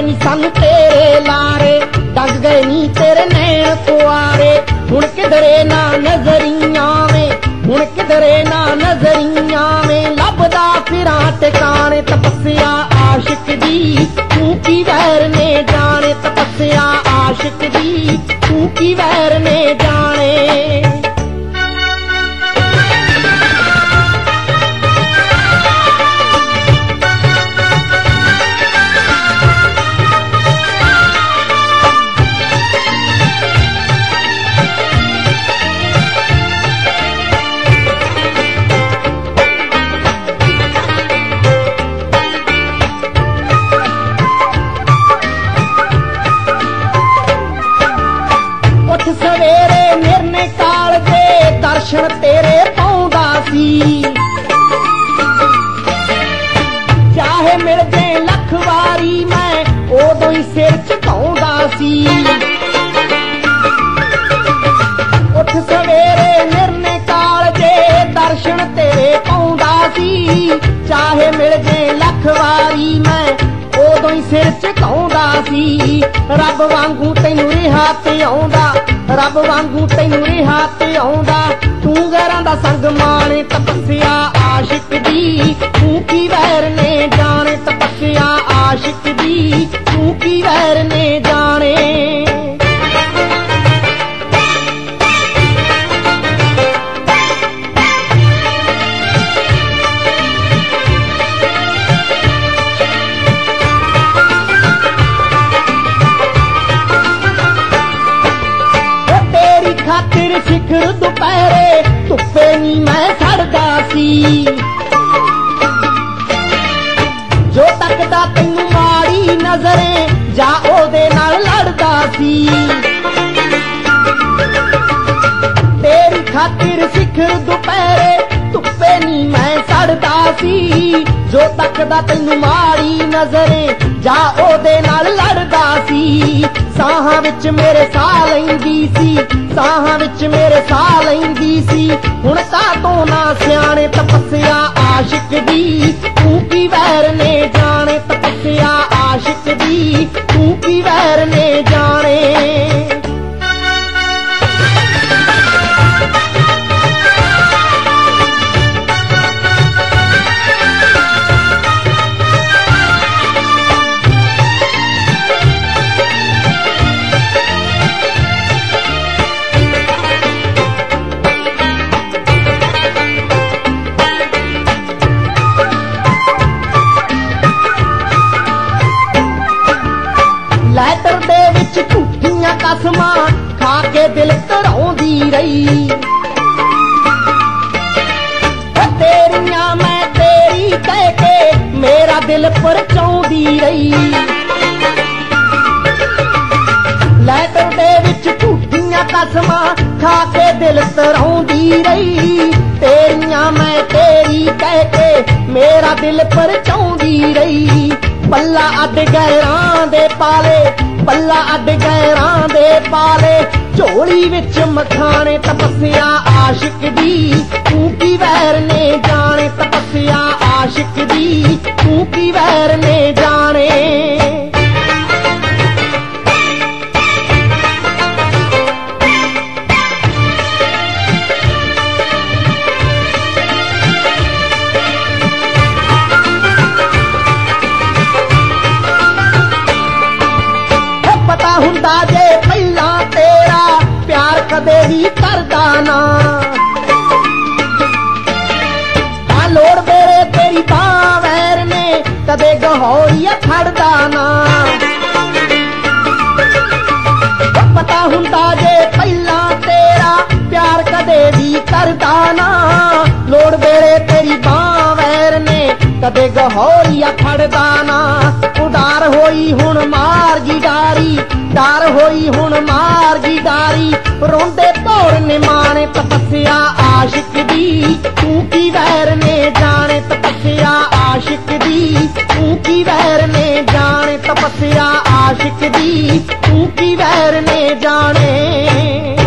नी सानू तेरे लारे, डग गए नी तेरे नैन कुआरे। हुण किधरे ना नजरियां में, हुण किधरे ना नजरियां में, लभदा फिरां टिकाणे। तपस्या आशिक दी तू की वैर ने जाने, तपस्या आशिक दी तू की वैर ने जाने। सवेरे निरने काल दे दर्शन तेरे पाउंदा सी, चाहे मिल जाए लख वारी मैं उदों ही सिर झुकाउंदा सी। उठ सवेरे निरने काल दे दर्शन तेरे पाउंदा सी, चाहे मिल जाए लख वारी मैं उदों ही सिर झुकाउंदा सी। रब वांगू तैनू रिहा ते आउंदा, रब वांगू तैनू रिहा ते आउंदा, तू गैरां दा संग माणे। तपस्या आशिक दी तू की वैर ने जाने, तपस्या आशिक दी तू की वैर ने जाने। खातिर शिखर दुपहरे धुप्पे नी मैं सड़दा सी, जो तकदा तैनू माड़ी नजरें जा ओदे नाल लड़दा सी। तेरी खातिर शिखर दुपहरे धुप्पे नी मैं सड़दा सी, जो तकदा तैनू माड़ी नजरें जा ओदे नाल लड़दा सी। साहां विच मेरे साह लैंदी सी, साहां विच मेरे साह लैंदी सी, हुण कातों ना सियाणे। तपस्या आशिक दी तू की वैर ने जाने, तपस्या आशिक दी तू की वैर ने जाने। लैटर दे विच झूठियां कसमां खा के दिल घड़ाउंदी रही, तेरियां मैं तेरी कह के मेरा दिल परचाउंदी रही। लैटर दे विच झूठियां कसमां खा के दिल घड़ाउंदी रही, तेरियां मैं तेरी कह के मेरा दिल परचाउंदी रही। पल्ला अड गैरां दे पाले, पल्ला अड गैरां दे पाले, झोली विच मखाने। तपस्या आशिक दी तू की वैर ने जाने, तपस्या आशिक दी तू की वैर ने जाने। हुंदा जे पहला तेरा प्यार कदे भी करदा ना, लोड़ मेरे तेरी बां वैर ने कदे गहौरिया खड़दा ना। पता हुंदा जे पहला तेरा प्यार कदे भी करदा ना, लोड़ मेरे तेरी बां वैर ने कदे गहौरिया खड़दा ना। उडार होई हुण मार गी डारी, डार होई हुण मार गी डारी, रोंदे तोड़ ने माने। तपस्या आशिक दी तू की वैर ने जाने, तपस्या आशिक दी तू की वैर ने जाने, तपस्या आशिक दी तू की वैर ने जाने।